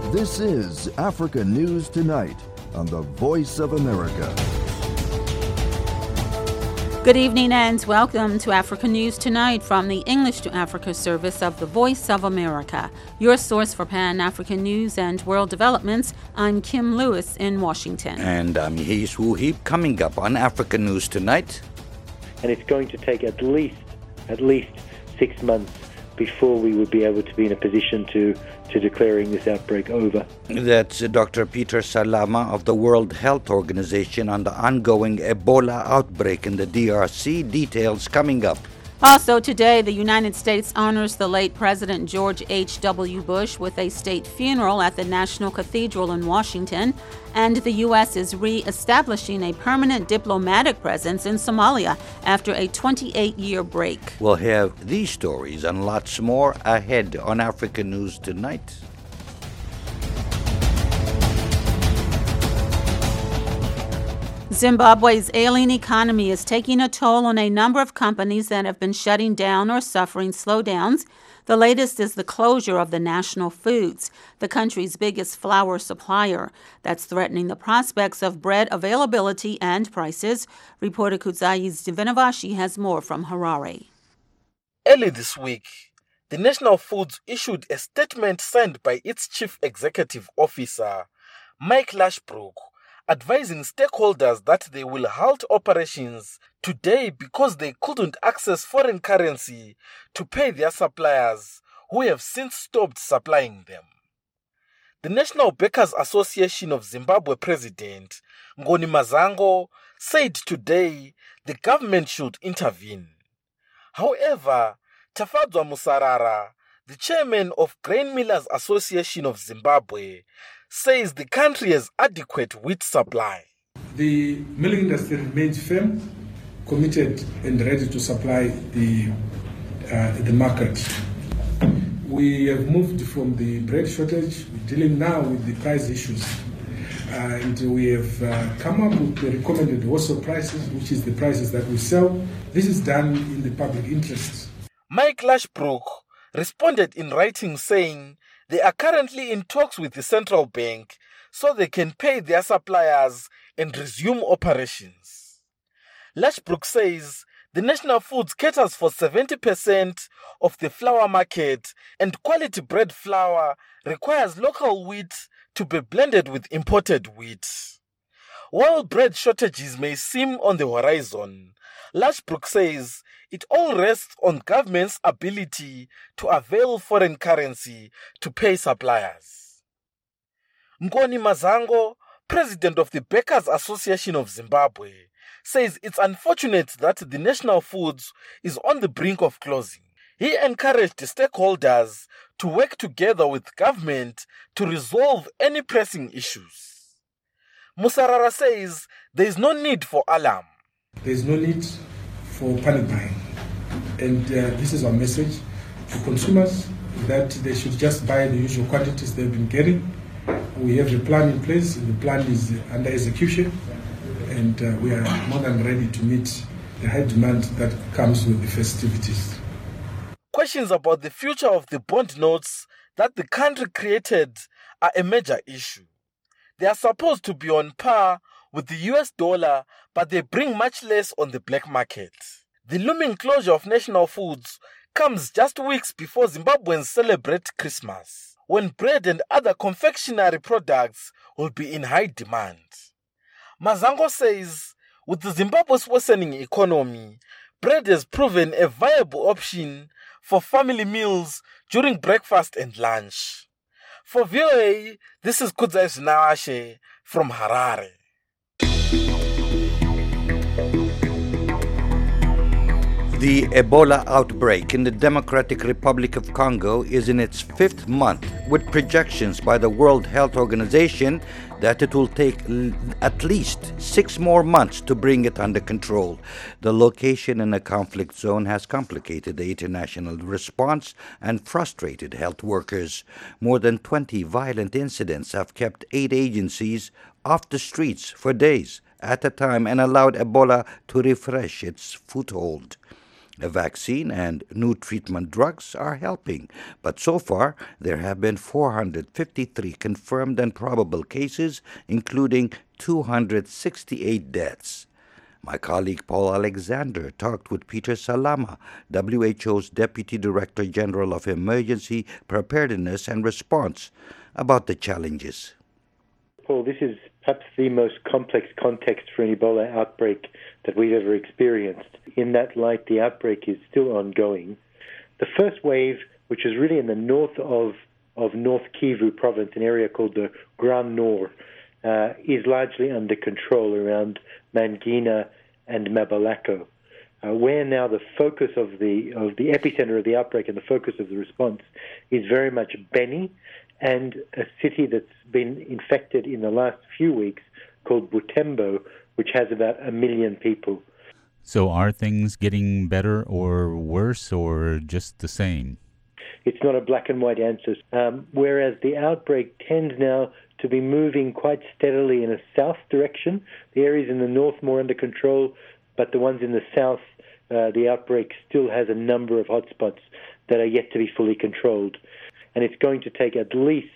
This is Africa News Tonight on the Voice of America. Good evening and welcome to Africa News Tonight from the English to Africa service of the Voice of America, your source for Pan-African news and world developments. I'm Kim Lewis in Washington. And I'm Yees Wuheeb. Coming up on Africa News Tonight. And it's going to take at least 6 months before we would be able to be in a position to declaring this outbreak over. That's Dr. Peter Salama of the World Health Organization on the ongoing Ebola outbreak in the DRC. Details coming up. Also today, the United States honors the late President George H.W. Bush with a state funeral at the National Cathedral in Washington, and the U.S. is re-establishing a permanent diplomatic presence in Somalia after a 28-year break. We'll have these stories and lots more ahead on Africa News Tonight. Zimbabwe's ailing economy is taking a toll on a number of companies that have been shutting down or suffering slowdowns. The latest is the closure of the National Foods, the country's biggest flour supplier. That's threatening the prospects of bread availability and prices. Reporter Kudzais Divinavashi has more from Harare. Early this week, the National Foods issued a statement signed by its chief executive officer, Mike Lashbrook, advising stakeholders that they will halt operations today because they couldn't access foreign currency to pay their suppliers, who have since stopped supplying them. The National Bakers Association of Zimbabwe president, Ngoni Mazango, said today the government should intervene. However, Tafadzwa Musarara, the chairman of Grain Millers Association of Zimbabwe, says the country has adequate wheat supply. The milling industry remains firm, committed and ready to supply the market. We have moved from the bread shortage. We're dealing now with the price issues. And we have come up with the recommended wholesale prices, which is the prices that we sell. This is done in the public interest. Mike Lashbrook responded in writing saying they are currently in talks with the central bank so they can pay their suppliers and resume operations. Lashbrook says the National Foods caters for 70% of the flour market, and quality bread flour requires local wheat to be blended with imported wheat. While bread shortages may seem on the horizon, Lashbrook says it all rests on government's ability to avail foreign currency to pay suppliers. Ngoni Mazango, president of the Bakers Association of Zimbabwe, says it's unfortunate that the National Foods is on the brink of closing. He encouraged stakeholders to work together with government to resolve any pressing issues. Musarara says there is no need for alarm. There is no need for panic buying. And this is our message to consumers, that they should just buy the usual quantities they've been getting. We have a plan in place, and the plan is under execution, and we are more than ready to meet the high demand that comes with the festivities. Questions about the future of the bond notes that the country created are a major issue. They are supposed to be on par with the US dollar, but they bring much less on the black market. The looming closure of National Foods comes just weeks before Zimbabweans celebrate Christmas, when bread and other confectionery products will be in high demand. Mazango says, with Zimbabwe's worsening economy, bread has proven a viable option for family meals during breakfast and lunch. For VOA, this is Kudzais Nawashe from Harare. The Ebola outbreak in the Democratic Republic of Congo is in its 5th month, with projections by the World Health Organization that it will take at least 6 more months to bring it under control. The location in a conflict zone has complicated the international response and frustrated health workers. More than 20 violent incidents have kept 8 agencies off the streets for days at a time and allowed Ebola to refresh its foothold. A vaccine and new treatment drugs are helping, but so far there have been 453 confirmed and probable cases, including 268 deaths. My colleague Paul Alexander talked with Peter Salama, WHO's Deputy Director General of Emergency Preparedness and Response, about the challenges. Paul, this is perhaps the most complex context for an Ebola outbreak that we've ever experienced. In that light, the outbreak is still ongoing. The first wave, which is really in the north of North Kivu province, an area called the Grand Nord, is largely under control around Mangina and Mabalako. Where now the focus of the epicenter of the outbreak and the focus of the response is very much Beni and a city that's been infected in the last few weeks called Butembo, which has about 1 million people. So are things getting better or worse or just the same? It's not a black and white answer. Whereas the outbreak tends now to be moving quite steadily in a south direction. The areas in the north more under control, but the ones in the south, the outbreak still has a number of hotspots that are yet to be fully controlled. And it's going to take at least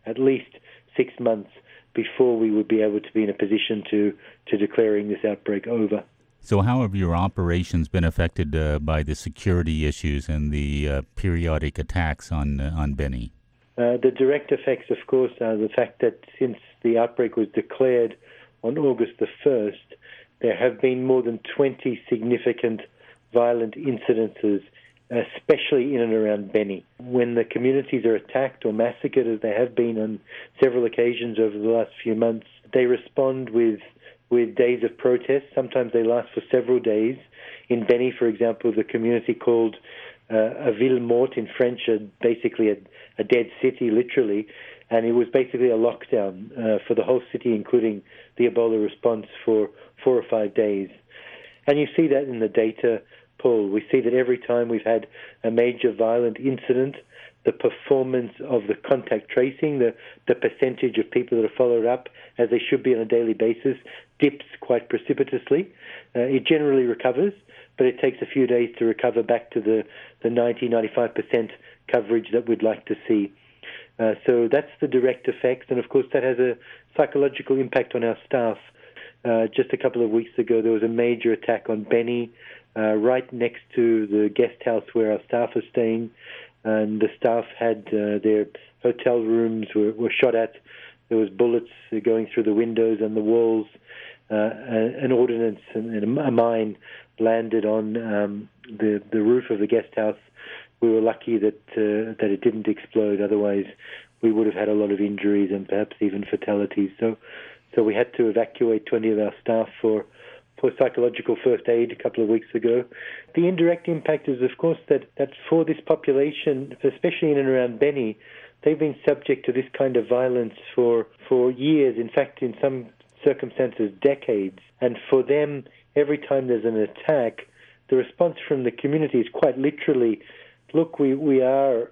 6 months before we would be able to be in a position to declaring this outbreak over. So how have your operations been affected by the security issues and the periodic attacks on Beni? The direct effects, of course, are the fact that since the outbreak was declared on August the 1st, there have been more than 20 significant violent incidences, especially in and around Beni. When the communities are attacked or massacred, as they have been on several occasions over the last few months, they respond with days of protest. Sometimes they last for several days. In Beni, for example, the community called a ville morte in French, basically a dead city, literally, and it was basically a lockdown for the whole city, including the Ebola response, for 4 or 5 days. And you see that in the data, Paul. We see that every time we've had a major violent incident, the performance of the contact tracing, the percentage of people that are followed up as they should be on a daily basis, dips quite precipitously. It generally recovers, but it takes a few days to recover back to the 90-95% coverage that we'd like to see. So that's the direct effects, and of course that has a psychological impact on our staff. Just a couple of weeks ago, there was a major attack on Beni, right next to the guest house where our staff are staying, and the staff had their hotel rooms were shot at. There was bullets going through the windows and the walls. An ordnance and a mine landed on the roof of the guest house. We were lucky that it didn't explode. Otherwise, we would have had a lot of injuries and perhaps even fatalities. So we had to evacuate 20 of our staff for psychological first aid a couple of weeks ago. The indirect impact is, of course, that for this population, especially in and around Beni, they've been subject to this kind of violence for years. In fact, in some circumstances, decades. And for them, every time there's an attack, the response from the community is quite literally, look, we are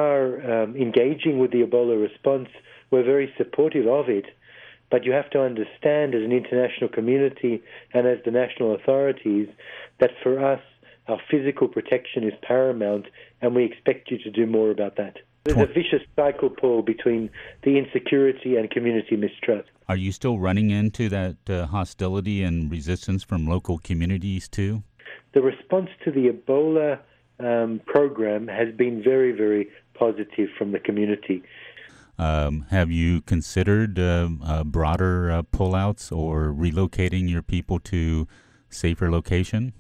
engaging with the Ebola response. We're very supportive of it. But you have to understand as an international community and as the national authorities that for us, our physical protection is paramount, and we expect you to do more about that. There's a vicious cycle, Paul, between the insecurity and community mistrust. Are you still running into that hostility and resistance from local communities too? The response to the Ebola program has been very, very positive from the community. Have you considered broader pullouts or relocating your people to safer location?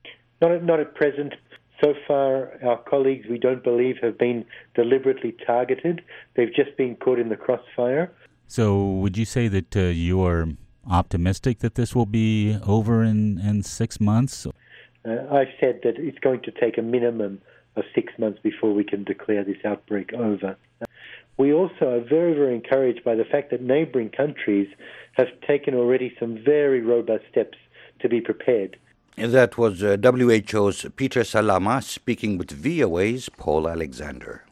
Not at present. So far, our colleagues, we don't believe, have been deliberately targeted. They've just been caught in the crossfire. So would you say that you are optimistic that this will be over in 6 months? I've said that it's going to take a minimum of 6 months before we can declare this outbreak over. We also are very, very encouraged by the fact that neighboring countries have taken already some very robust steps to be prepared. That was WHO's Peter Salama speaking with VOA's Paul Alexander.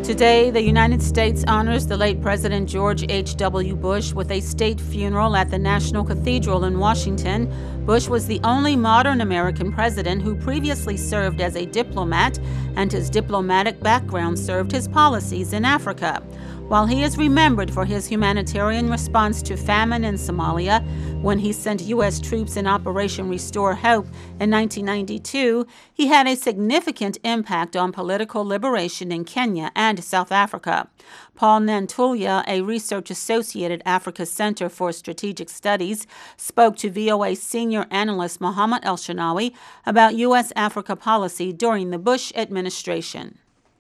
Today, the United States honors the late President George H.W. Bush with a state funeral at the National Cathedral in Washington. Bush was the only modern American president who previously served as a diplomat, and his diplomatic background served his policies in Africa. While he is remembered for his humanitarian response to famine in Somalia when he sent U.S. troops in Operation Restore Hope in 1992, he had a significant impact on political liberation in Kenya and South Africa. Paul Nantulia, a research associate at Africa Center for Strategic Studies, spoke to VOA senior analyst Mohammed El-Shanawi about U.S. Africa policy during the Bush administration.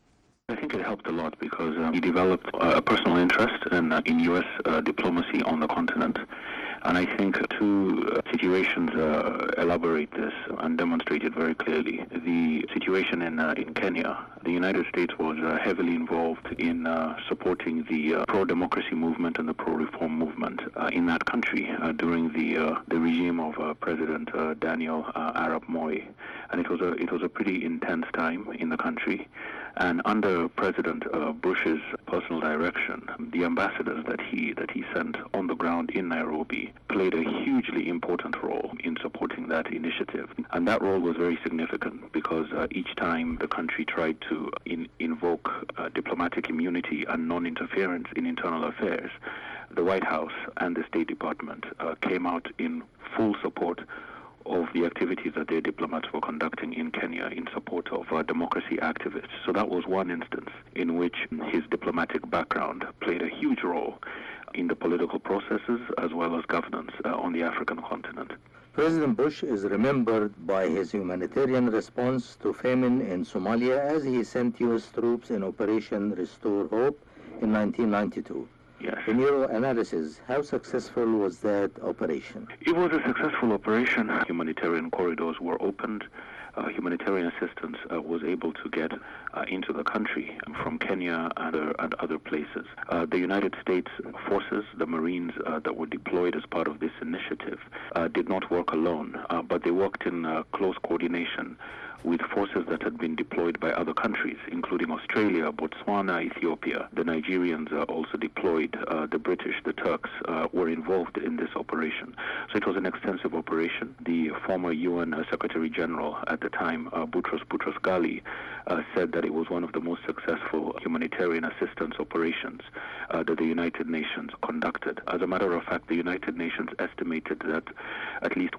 I think it helped a lot because he developed a personal interest in U.S. Diplomacy on the continent. And I think two situations elaborate this and demonstrate it very clearly. The situation in Kenya, the United States was heavily involved in supporting the pro-democracy movement and the pro-reform movement in that country during the regime of President Daniel Arap Moi. And it was a pretty intense time in the country. And under President Bush's personal direction, the ambassadors that he sent on the ground in Nairobi played a hugely important role in supporting that initiative. And that role was very significant because each time the country tried to invoke diplomatic immunity and non-interference in internal affairs, the White House and the State Department came out in full support of the activities that their diplomats were conducting in Kenya in support of democracy activists. So that was one instance in which his diplomatic background played a huge role in the political processes as well as governance on the African continent. President Bush is remembered by his humanitarian response to famine in Somalia as he sent U.S. troops in Operation Restore Hope in 1992. Yes. In your analysis, how successful was that operation? It was a successful operation. Humanitarian corridors were opened. Humanitarian assistance was able to get into the country from Kenya and other places. The United States forces, the Marines that were deployed as part of this initiative, did not work alone, but they worked in close coordination with forces that had been deployed by other countries, including Australia, Botswana, Ethiopia. The Nigerians also deployed, the British, the Turks were involved in this operation. So it was an extensive operation. The former UN Secretary General at the time, Boutros Ghali, said that it was one of the most successful humanitarian assistance operations that the United Nations conducted. As a matter of fact, the United Nations estimated that at least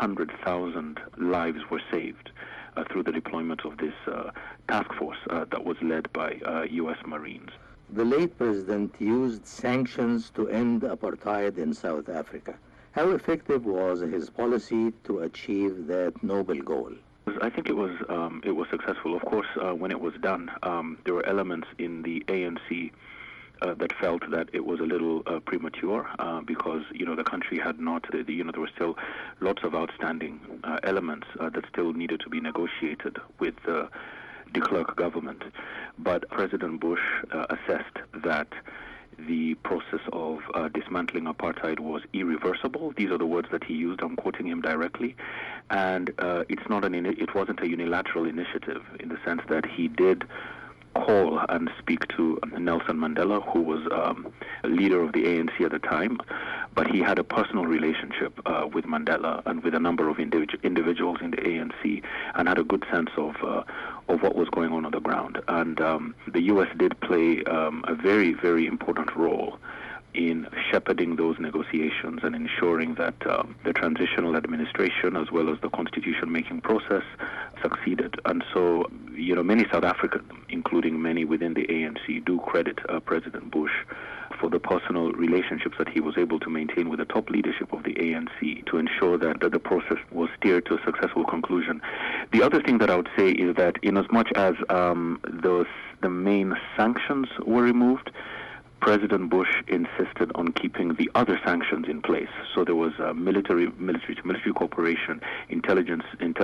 100,000 lives were saved through the deployment of this task force that was led by U.S. Marines. The late president used sanctions to end apartheid in South Africa. How effective was his policy to achieve that noble goal? I think it was successful. Of course, when it was done, there were elements in the ANC that felt that it was a little premature because the country had not there were still lots of outstanding elements that still needed to be negotiated with the de Klerk government. But President Bush assessed that the process of dismantling apartheid was irreversible. These are the words that he used. I'm quoting him directly. And it wasn't a unilateral initiative in the sense that he did call and speak to Nelson Mandela, who was a leader of the ANC at the time, but he had a personal relationship with Mandela and with a number of individuals in the ANC, and had a good sense of what was going on the ground. And the U.S. did play a very, very important role in shepherding those negotiations and ensuring that the transitional administration as well as the constitution-making process succeeded. And so, many South Africans, including many within the ANC, do credit President Bush for the personal relationships that he was able to maintain with the top leadership of the ANC to ensure that the process was steered to a successful conclusion. The other thing that I would say is that in as much as the main sanctions were removed, President Bush insisted on keeping the other sanctions in place. So there was military cooperation, intelligence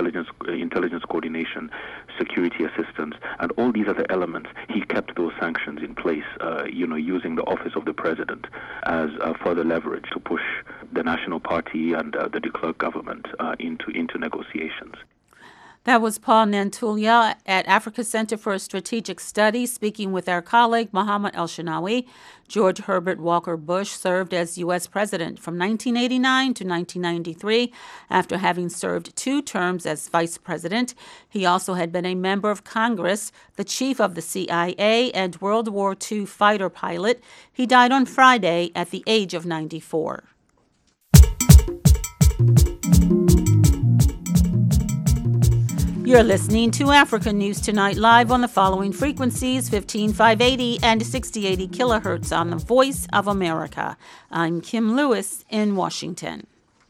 coordination, security assistance, and all these other elements. He kept those sanctions in place, using the office of the president as further leverage to push the National Party and the de Klerk government into negotiations. That was Paul Nantulia at Africa Center for Strategic Studies speaking with our colleague Mohammed El-Shinawi. George Herbert Walker Bush served as U.S. President from 1989 to 1993 after having served 2 terms as Vice President. He also had been a member of Congress, the chief of the CIA, and World War II fighter pilot. He died on Friday at the age of 94. You're listening to Africa News Tonight live on the following frequencies, 15580 and 6080 kilohertz on the Voice of America. I'm Kim Lewis in Washington.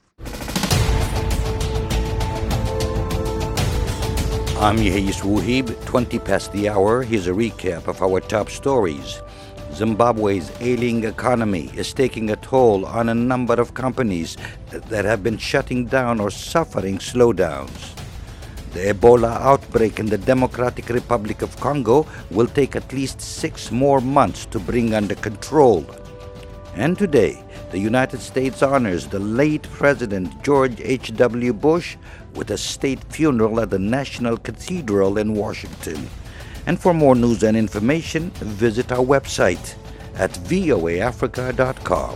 I'm Yehis Wuhib. 20 past the hour. Here's a recap of our top stories. Zimbabwe's ailing economy is taking a toll on a number of companies that have been shutting down or suffering slowdowns. The Ebola outbreak in the Democratic Republic of Congo will take at least 6 more months to bring under control. And today, the United States honors the late President George H.W. Bush with a state funeral at the National Cathedral in Washington. And for more news and information, visit our website at voaafrica.com.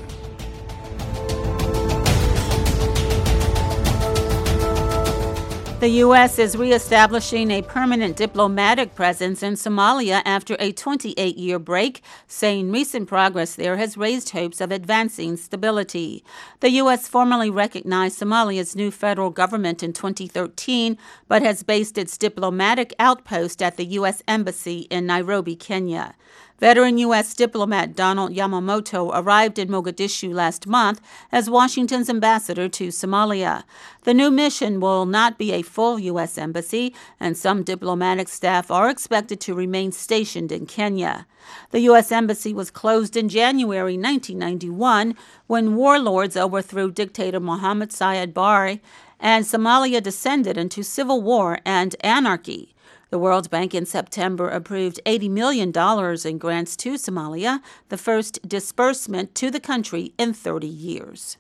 The U.S. is reestablishing a permanent diplomatic presence in Somalia after a 28-year break, saying recent progress there has raised hopes of advancing stability. The U.S. formally recognized Somalia's new federal government in 2013, but has based its diplomatic outpost at the U.S. Embassy in Nairobi, Kenya. Veteran U.S. diplomat Donald Yamamoto arrived in Mogadishu last month as Washington's ambassador to Somalia. The new mission will not be a full U.S. embassy, and some diplomatic staff are expected to remain stationed in Kenya. The U.S. embassy was closed in January 1991 when warlords overthrew dictator Mohammed Siad Barre, and Somalia descended into civil war and anarchy. The World Bank in September approved $80 million in grants to Somalia, the first disbursement to the country in 30 years.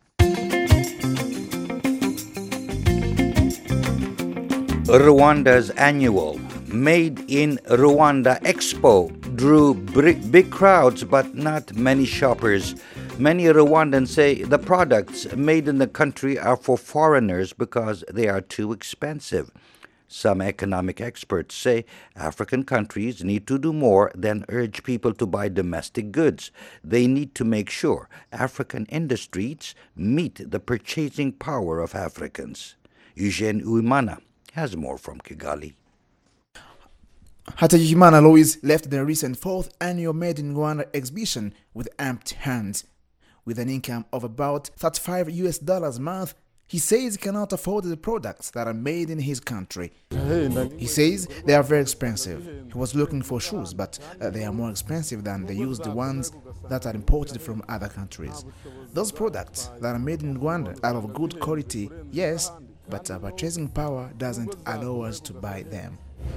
Rwanda's annual Made in Rwanda Expo drew big crowds but not many shoppers. Many Rwandans say the products made in the country are for foreigners because they are too expensive. Some economic experts say African countries need to do more than urge people to buy domestic goods. They need to make sure African industries meet the purchasing power of Africans. Eugene Uimana has more from Kigali. Hategekimana Louis left the recent 4th annual Made in Rwanda exhibition with empty hands. With an income of about $35 a month, he says he cannot afford the products that are made in his country. He says they are very expensive. He was looking for shoes, but they are more expensive than the used ones that are imported from other countries. Those products that are made in Rwanda are of good quality, yes, but our purchasing power doesn't allow us to buy them.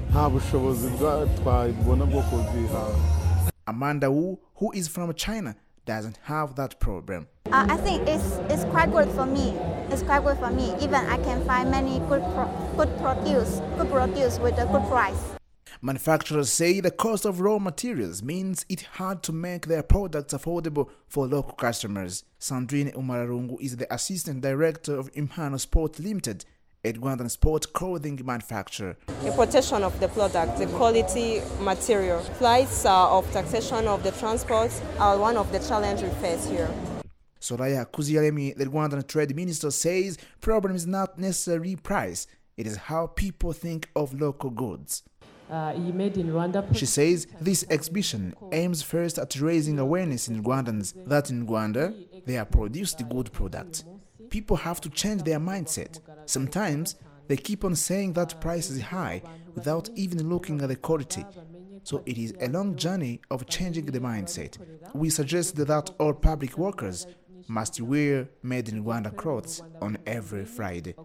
Amanda Wu, who is from China, doesn't have that problem. I think it's quite good for me. It's quite good for me. Even I can find many good produce with a good price. Manufacturers say the cost of raw materials means it's hard to make their products affordable for local customers. Sandrine Umararungu is the assistant director of Impano Sport Limited, a Rwandan sport clothing manufacturer. The protection of the product, the quality material, flights of taxation of the transports are one of the challenges we face here. Soraya Kuziyaremi, the Rwandan trade minister, says problem is not necessarily price, it is how people think of local goods. She says this exhibition aims first at raising awareness in Rwandans that in Rwanda they are produced good products. People have to change their mindset. Sometimes they keep on saying that price is high without even looking at the quality. So it is a long journey of changing the mindset. We suggest that all public workers must wear Made in Rwanda clothes on every Friday.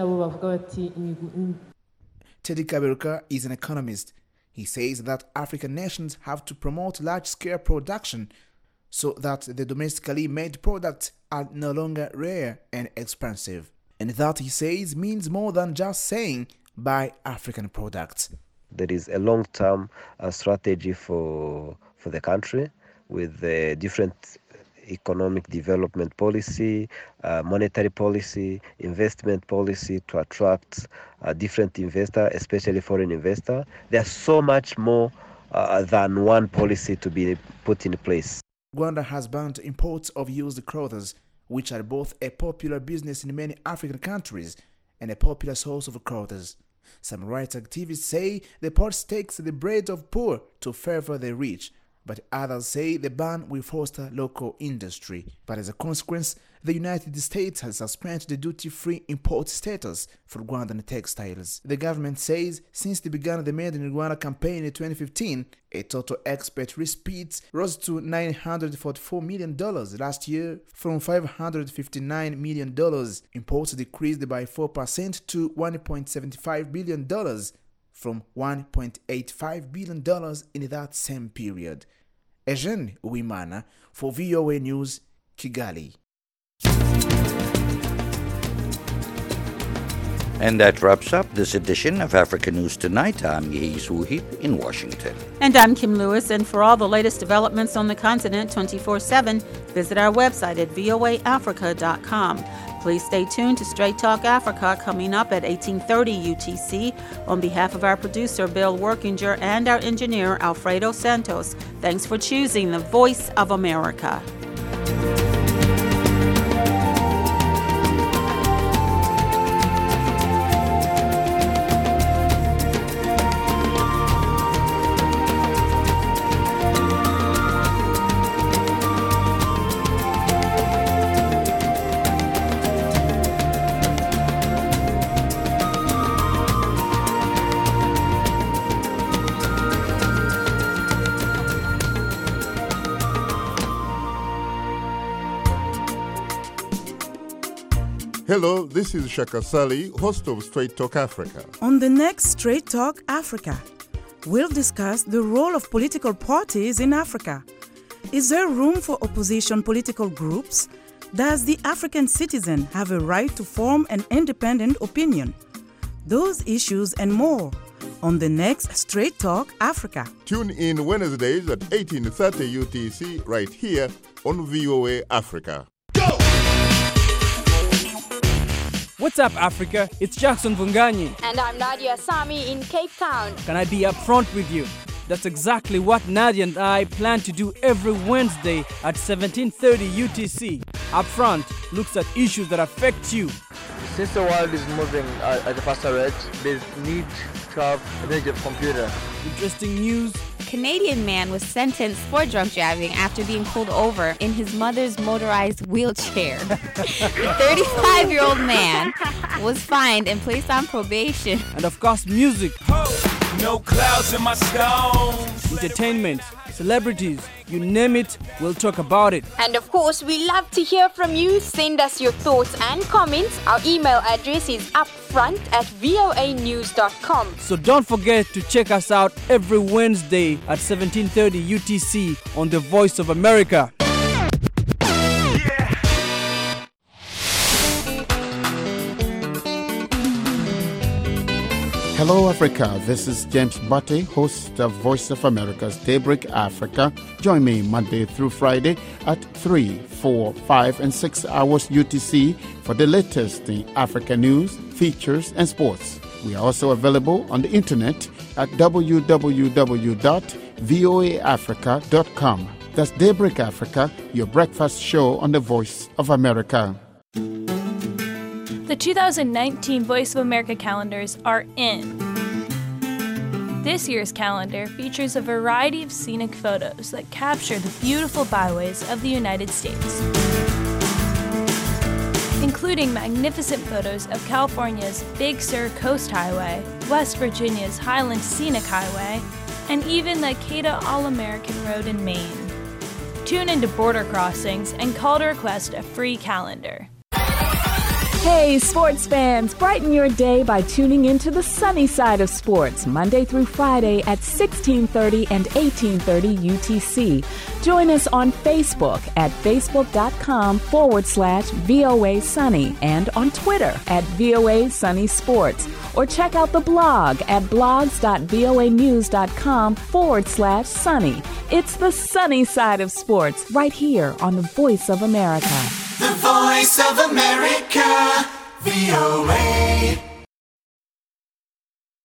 Teddy Kaberuka is an economist. He says that African nations have to promote large-scale production so that the domestically made products are no longer rare and expensive. And that, he says, means more than just saying buy African products. There is a long-term strategy for the country with different economic development policy, monetary policy, investment policy to attract different investors, especially foreign investors. There's so much more than one policy to be put in place. Rwanda has banned imports of used clothes, which are both a popular business in many African countries and a popular source of clothes. Some rights activists say the port takes the bread of poor to favor the rich, but others say the ban will foster local industry. But as a consequence, the United States has suspended the duty-free import status for Rwandan textiles. The government says since they began the Made in Rwanda campaign in 2015, a total export receipts rose to $944 million last year from $559 million. Imports decreased by 4% to $1.75 billion from $1.85 billion in that same period. Eugene Uwimana for VOA News, Kigali. And that wraps up this edition of Africa News Tonight. I'm Yehis Wuhib in Washington. And I'm Kim Lewis. And for all the latest developments on the continent 24/7, visit our website at voaafrica.com. Please stay tuned to Straight Talk Africa coming up at 1830 UTC. On behalf of our producer, Bill Workinger, and our engineer, Alfredo Santos, thanks for choosing the Voice of America. Hello, this is Shaka Sali, host of Straight Talk Africa. On the next Straight Talk Africa, we'll discuss the role of political parties in Africa. Is there room for opposition political groups? Does the African citizen have a right to form an independent opinion? Those issues and more on the next Straight Talk Africa. Tune in Wednesdays at 1830 UTC right here on VOA Africa. What's up, Africa? It's Jackson Vunganyi. And I'm Nadia Sami in Cape Town. Can I be upfront with you? That's exactly what Nadia and I plan to do every Wednesday at 1730 UTC. Upfront looks at issues that affect you. Since the world is moving at a faster rate, there's need to have a major computer. Interesting news. Canadian man was sentenced for drunk driving after being pulled over in his mother's motorized wheelchair. The 35-year-old man was fined and placed on probation. And of course, music. No clouds in my stones. Entertainment, celebrities, you name it, we'll talk about it. And of course, we love to hear from you. Send us your thoughts and comments. Our email address is upfront@voanews.com. So don't forget to check us out every Wednesday at 1730 UTC on The Voice of America. Hello, Africa. This is James Butte, host of Voice of America's Daybreak Africa. Join me Monday through Friday at 3, 4, 5, and 6 hours UTC for the latest in African news, features, and sports. We are also available on the internet at www.voaafrica.com. That's Daybreak Africa, your breakfast show on the Voice of America. The 2019 Voice of America calendars are in. This year's calendar features a variety of scenic photos that capture the beautiful byways of the United States, including magnificent photos of California's Big Sur Coast Highway, West Virginia's Highland Scenic Highway, and even the Acada All-American Road in Maine. Tune into border crossings and call to request a free calendar. Hey, sports fans, brighten your day by tuning into the sunny side of sports, Monday through Friday at 1630 and 1830 UTC. Join us on Facebook at facebook.com/VOA Sunny and on Twitter at VOA Sunny Sports. Or check out the blog at blogs.voanews.com/sunny. It's the sunny side of sports right here on the Voice of America. The Voice of America, VOA.